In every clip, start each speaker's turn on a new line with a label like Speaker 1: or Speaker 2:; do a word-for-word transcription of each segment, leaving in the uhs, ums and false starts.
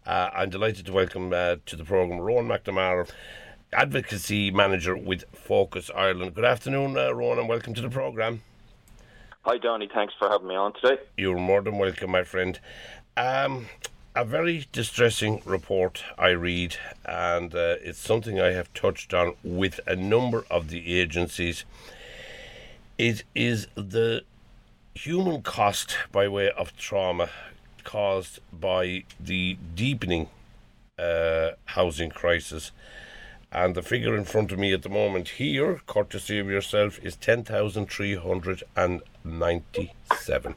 Speaker 1: Uh, I'm delighted to welcome uh, to the programme Rowan McNamara, Advocacy Manager with Focus Ireland. Good afternoon, uh, Rowan, and welcome to the programme.
Speaker 2: Hi, Donny. Thanks for having me on today.
Speaker 1: You're more than welcome, my friend. Um, a very distressing report I read, and uh, it's something I have touched on with a number of the agencies. It is the human cost by way of trauma caused by the deepening uh, housing crisis. And the figure in front of me at the moment here, courtesy of yourself, is ten thousand three hundred ninety-seven.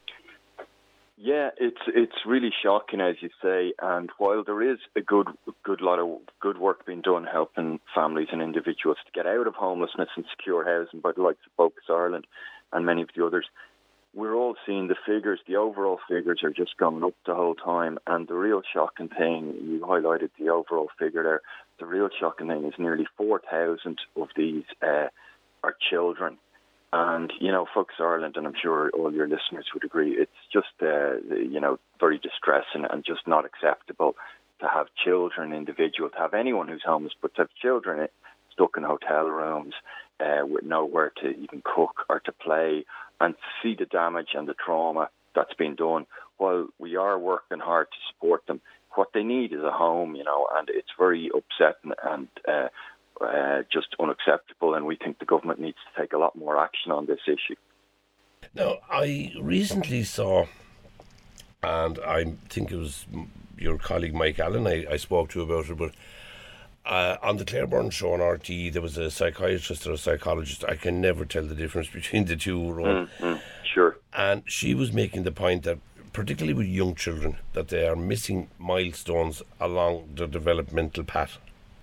Speaker 2: Yeah, it's it's really shocking, as you say. And while there is a good good lot of good work being done helping families and individuals to get out of homelessness and secure housing by the likes of Focus Ireland and many of the others, we're all seeing the figures, the overall figures are just going up the whole time. And the real shocking thing, you highlighted the overall figure there, the real shocking thing is nearly four thousand of these uh, are children. And, you know, Focus Ireland, and I'm sure all your listeners would agree, it's just, uh, you know, very distressing and just not acceptable to have children, individuals, to have anyone who's homeless, but to have children stuck in hotel rooms uh, with nowhere to even cook or to play, and see the damage and the trauma that's been done. While we are working hard to support them, what they need is a home, you know, and it's very upsetting and uh, uh, just unacceptable. And we think the government needs to take a lot more action on this issue.
Speaker 1: Now, I recently saw, and I think it was your colleague Mike Allen I, I spoke to about it, but Uh, on the Claire Byrne show on R T E, there was a psychiatrist or a psychologist. I can never tell the difference between the two.
Speaker 2: Mm, mm, sure.
Speaker 1: And she was making the point that, particularly with young children, that they are missing milestones along their developmental path.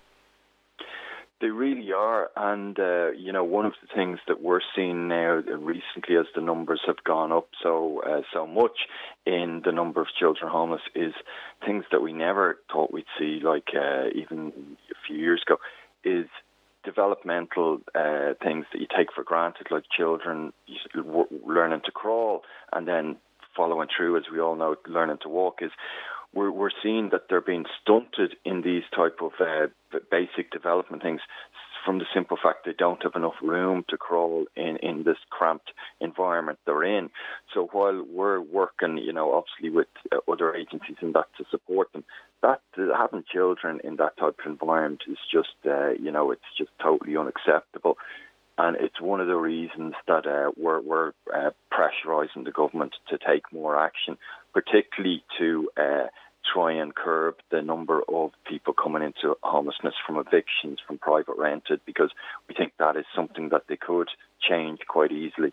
Speaker 2: They really are. And, uh, you know, one of the things that we're seeing now recently as the numbers have gone up so uh, so much in the number of children homeless is things that we never thought we'd see, like uh, even a few years ago, is developmental uh, things that you take for granted, like children learning to crawl and then following through, as we all know, learning to walk is... We're, we're seeing that they're being stunted in these type of uh, basic development things from the simple fact they don't have enough room to crawl in, in this cramped environment they're in. So while we're working, you know, obviously with uh, other agencies and that to support them, that uh, having children in that type of environment is just, uh, you know, it's just totally unacceptable. And it's one of the reasons that uh, we're, we're uh, pressurising the government to take more action, particularly to uh, try and curb the number of people coming into homelessness from evictions, from private rented, because we think that is something that they could change quite easily.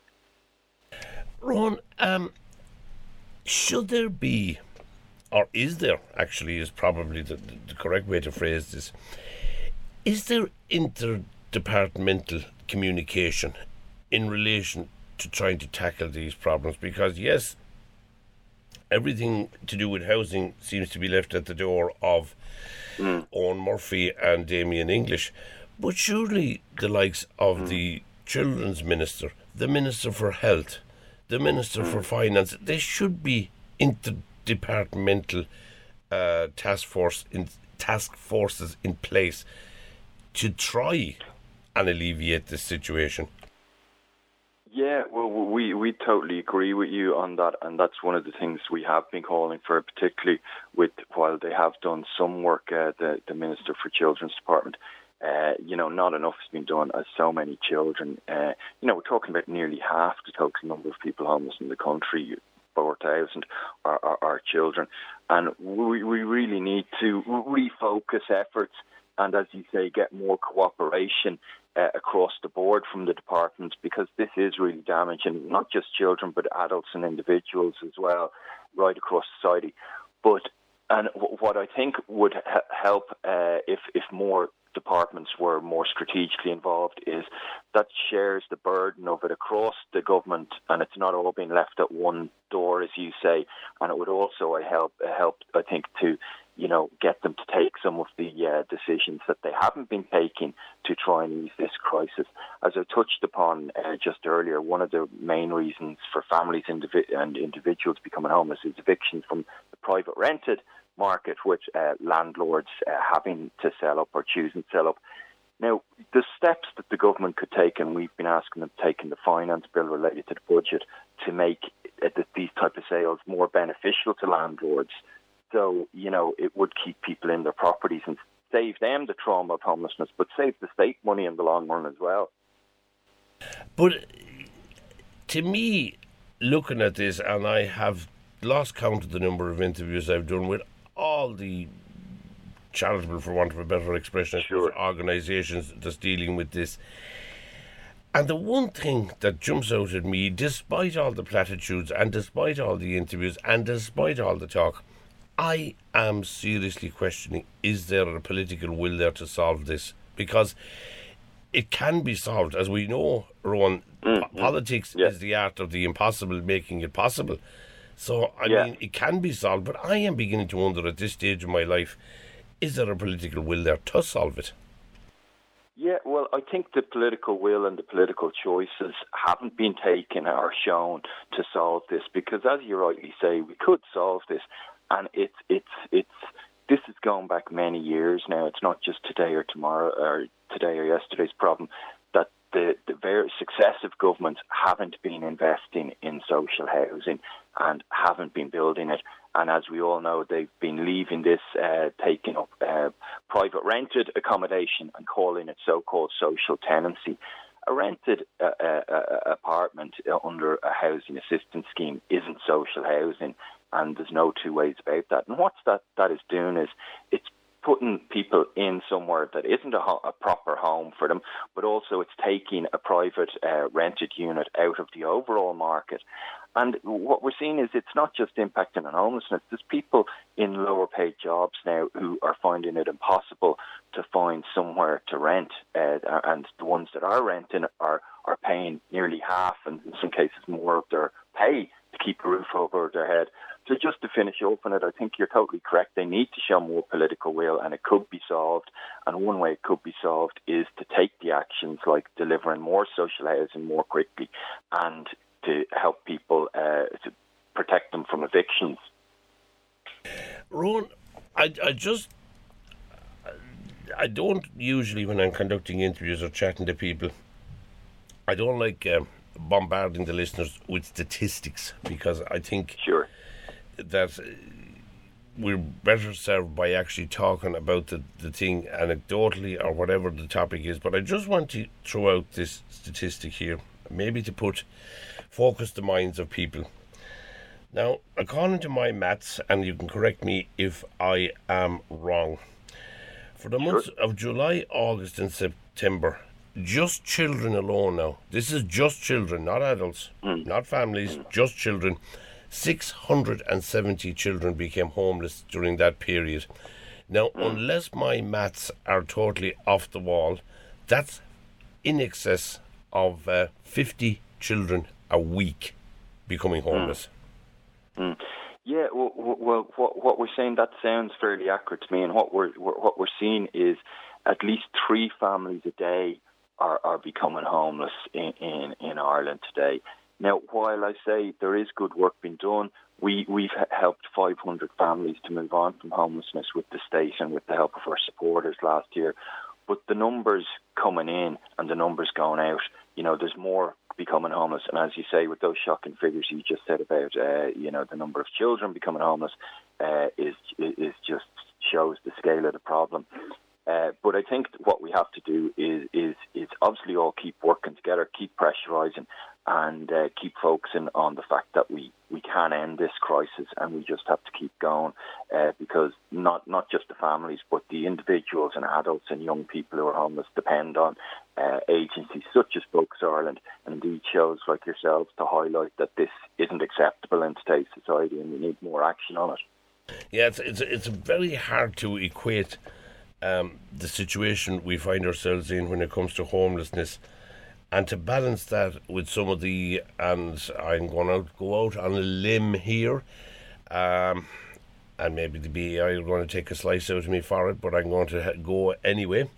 Speaker 1: Ron, um, should there be, or is there actually, is probably the, the correct way to phrase this, is there interdepartmental communication in relation to trying to tackle these problems? Because yes, everything to do with housing seems to be left at the door of mm. Owen Murphy and Damien English, but surely the likes of mm. the Children's Minister, the Minister for Health, the Minister mm. for Finance, they should be interdepartmental uh, task force in task forces in place to try and alleviate this situation.
Speaker 2: Yeah, well, we, we totally agree with you on that, and that's one of the things we have been calling for, particularly with, while they have done some work, uh, the, the Minister for Children's Department, uh, you know, not enough has been done as so many children, uh, you know, we're talking about nearly half the total number of people homeless in the country, four thousand, are, are, are children, and we, we really need to refocus efforts and, as you say, get more cooperation uh, across the board from the departments, because this is really damaging not just children but adults and individuals as well, right across society. But and w- what I think would ha- help uh, if if more departments were more strategically involved is that shares the burden of it across the government, and it's not all being left at one door, as you say. And it would also help help I think to you know, get them to take some of the uh, decisions that they haven't been taking to try and ease this crisis. As I touched upon uh, just earlier, one of the main reasons for families indivi- and individuals becoming homeless is evictions from the private rented market with uh, landlords uh, having to sell up or choosing to sell up. Now, the steps that the government could take, and we've been asking them to take in the finance bill related to the budget, to make uh, these type of sales more beneficial to landlords. So, you know, it would keep people in their properties and save them the trauma of homelessness, but save the state money in the long run as well.
Speaker 1: But to me, looking at this, and I have lost count of the number of interviews I've done with all the charitable, for want of a better expression,
Speaker 2: sure.
Speaker 1: organisations that's dealing with this. And the one thing that jumps out at me, despite all the platitudes and despite all the interviews and despite all the talk, I am seriously questioning, is there a political will there to solve this? Because it can be solved. As we know, Rowan, mm-hmm. politics yeah. is the art of the impossible, making it possible. So, I yeah. mean, it can be solved, but I am beginning to wonder at this stage of my life, is there a political will there to solve it?
Speaker 2: Yeah, well, I think the political will and the political choices haven't been taken or shown to solve this, because as you rightly say, we could solve this, and it's it's it's this is going back many years now. It's not just today or tomorrow or today or yesterday's problem, that the, the very successive governments haven't been investing in social housing and haven't been building it. And as we all know, they've been leaving this, uh, taking up uh, private rented accommodation and calling it so-called social tenancy. A rented uh, uh, uh, apartment under a housing assistance scheme isn't social housing, and there's no two ways about that. And what that, that is doing is it's putting people in somewhere that isn't a, ho- a proper home for them, but also it's taking a private uh, rented unit out of the overall market. And what we're seeing is it's not just impacting on homelessness. There's people in lower paid jobs now who are finding it impossible to find somewhere to rent. Uh, and the ones that are renting are, are paying nearly half, and in some cases more, of their pay to keep a roof over their head. So just to finish up on it, I think you're totally correct. They need to show more political will, and it could be solved. And one way it could be solved is to take the actions like delivering more social housing more quickly and to help people, uh, to protect them from evictions.
Speaker 1: Rowan, I, I just, I don't usually, when I'm conducting interviews or chatting to people, I don't like um, bombarding the listeners with statistics, because I think
Speaker 2: sure.
Speaker 1: that we're better served by actually talking about the, the thing anecdotally or whatever the topic is. But I just want to throw out this statistic here, maybe to put focus the minds of people. Now, according to my maths, and you can correct me if I am wrong, for the months of July, August and September, just children alone now, this is just children, not adults, mm. not families, mm. just children, six hundred seventy children became homeless during that period. Now, mm. unless my maths are totally off the wall, that's in excess of uh, fifty children a week becoming homeless.
Speaker 2: Mm. Mm. Yeah, well, well, what what we're saying, that sounds fairly accurate to me. And what we're what we're seeing is at least three families a day are, are becoming homeless in, in, in Ireland today. Now, while I say there is good work being done, we, we've helped five hundred families to move on from homelessness with the state and with the help of our supporters last year. But the numbers coming in and the numbers going out, you know, there's more becoming homeless. And as you say, with those shocking figures you just said about, uh, you know, the number of children becoming homeless uh, is is just shows the scale of the problem. Uh, but I think what we have to do is is is obviously all keep working together, keep pressurising, and uh, keep focusing on the fact that we, we can end this crisis, and we just have to keep going uh, because not not just the families, but the individuals and adults and young people who are homeless depend on uh, agencies such as Focus Ireland and indeed shows like yourselves to highlight that this isn't acceptable in today's society, and we need more action on it.
Speaker 1: Yeah, it's it's, it's very hard to equate Um, the situation we find ourselves in when it comes to homelessness, and to balance that with some of the, and I'm going to go out on a limb here, um, and maybe the B A I are going to take a slice out of me for it, but I'm going to go anyway.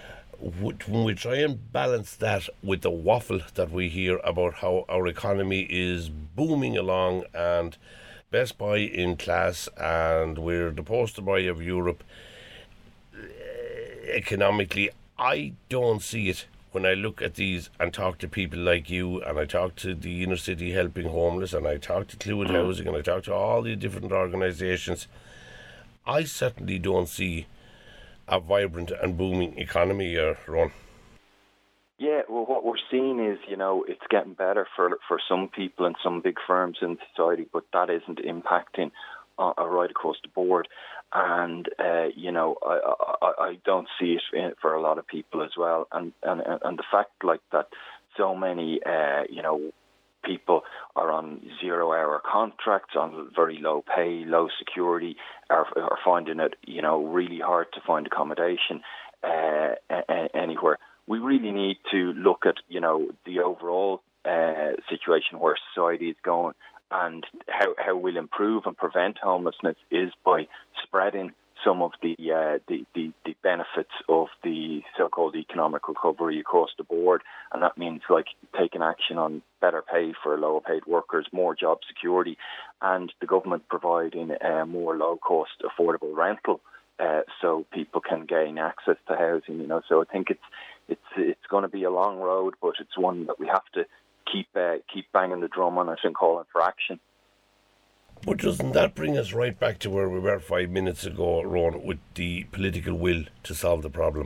Speaker 1: When we try and balance that with the waffle that we hear about how our economy is booming along and best boy in class and we're the poster boy of Europe economically. I don't see it when I look at these and talk to people like you, and I talk to the Inner City Helping Homeless, and I talk to Clúid Housing, and I talk to all the different organisations. I certainly don't see a vibrant and booming economy here, Ron.
Speaker 2: Yeah, well, what we're seeing is, you know, it's getting better for for some people and some big firms in society, but that isn't impacting uh, right across the board. And, uh, you know, I, I, I don't see it in, for a lot of people as well. And, and, and the fact, like, that so many, uh, you know, people are on zero-hour contracts, on very low pay, low security, are, are finding it, you know, really hard to find accommodation uh, anywhere. We really need to look at, you know, the overall uh, situation where society is going, and how, how we'll improve and prevent homelessness is by spreading some of the, uh, the, the the benefits of the so-called economic recovery across the board. And that means, like, taking action on better pay for lower paid workers, more job security, and the government providing uh, more low-cost affordable rental uh, so people can gain access to housing, you know. So I think it's it's it's going to be a long road, but it's one that we have to keep uh, keep banging the drum on it and calling for action.
Speaker 1: But doesn't that bring us right back to where we were five minutes ago, Ron, with the political will to solve the problem?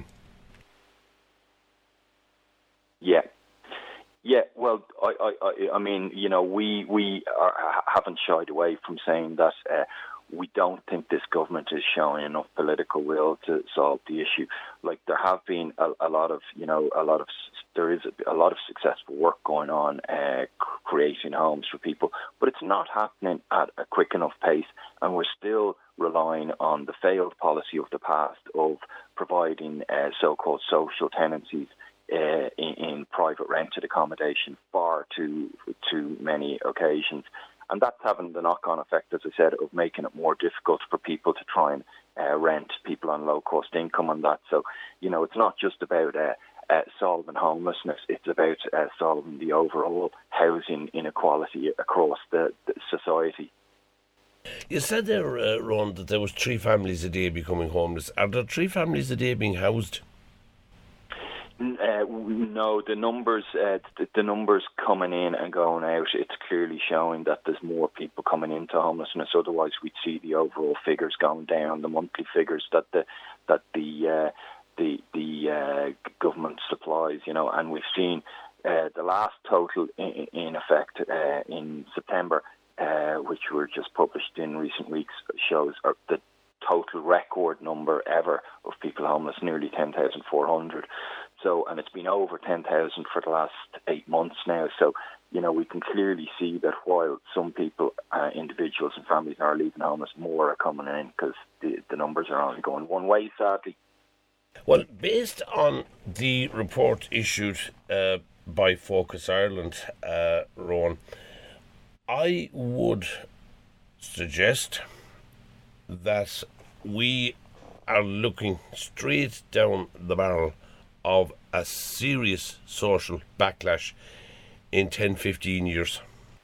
Speaker 2: Yeah. Yeah, well, I, I, I, I mean, you know, we we are, haven't shied away from saying that uh, we don't think this government is showing enough political will to solve the issue. Like, there have been a, a lot of, you know, a lot of, there is a, a lot of successful work going on uh, creating homes for people, but it's not happening at a quick enough pace, and we're still relying on the failed policy of the past of providing uh, so-called social tenancies uh, in, in private rented accommodation far too, too many occasions. And that's having the knock-on effect, as I said, of making it more difficult for people to try and uh, rent, people on low-cost income and that. So, you know, it's not just about uh, uh, solving homelessness, it's about uh, solving the overall housing inequality across the, the society.
Speaker 1: You said there, uh, Ron, that there was three families a day becoming homeless. Are there three families a day being housed?
Speaker 2: Uh, no, the numbers, uh, the, the numbers coming in and going out, it's clearly showing that there's more people coming into homelessness. Otherwise, we'd see the overall figures going down, the monthly figures that the that the uh, the the uh, government supplies, you know. And we've seen uh, the last total in, in effect uh, in September, uh, which were just published in recent weeks, shows uh, the total record number ever of people homeless, nearly ten thousand four hundred. So, and it's been over ten thousand for the last eight months now. So, you know, we can clearly see that while some people, uh, individuals and families are leaving homeless, more are coming in because the, the numbers are only going one way, sadly.
Speaker 1: Well, based on the report issued uh, by Focus Ireland, uh, Rowan, I would suggest that we are looking straight down the barrel of a serious social backlash in ten, fifteen years.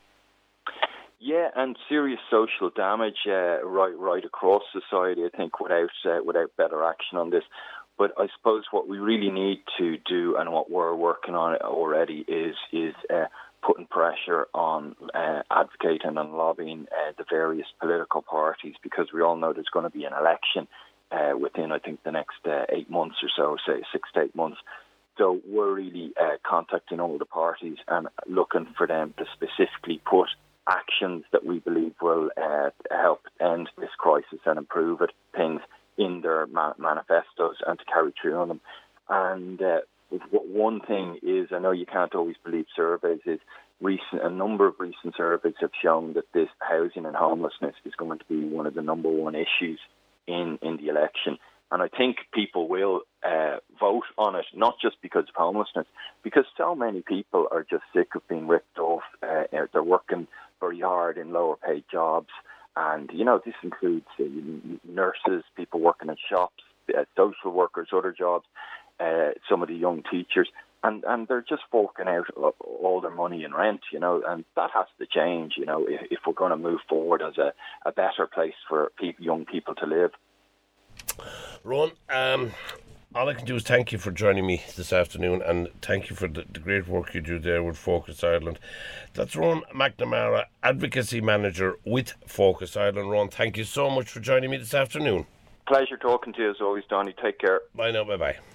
Speaker 2: Yeah, and serious social damage uh, right right across society, I think, without uh, without better action on this. But I suppose what we really need to do, and what we're working on already, is is uh, putting pressure on uh, advocating and lobbying uh, the various political parties, because we all know there's going to be an election Uh, within, I think, the next uh, eight months or so, say six to eight months. So we're really uh, contacting all the parties and looking for them to specifically put actions that we believe will uh, help end this crisis and improve it, things in their ma- manifestos, and to carry through on them. And uh, one thing is, I know you can't always believe surveys, is recent, a number of recent surveys have shown that this housing and homelessness is going to be one of the number one issues in, in the election. And I think people will uh, vote on it, not just because of homelessness, because so many people are just sick of being ripped off. Uh, they're working very hard in lower paid jobs. And, you know, this includes uh, nurses, people working in shops, uh, social workers, other jobs, uh, some of the young teachers. and and they're just forking out all their money in rent, you know, and that has to change, you know, if, if we're going to move forward as a, a better place for people, young people to live.
Speaker 1: Ron, um, all I can do is thank you for joining me this afternoon, and thank you for the, the great work you do there with Focus Ireland. That's Ron McNamara, Advocacy Manager with Focus Ireland. Ron, thank you so much for joining me this afternoon.
Speaker 2: Pleasure talking to you as always, Donnie. Take care.
Speaker 1: Bye now, bye-bye.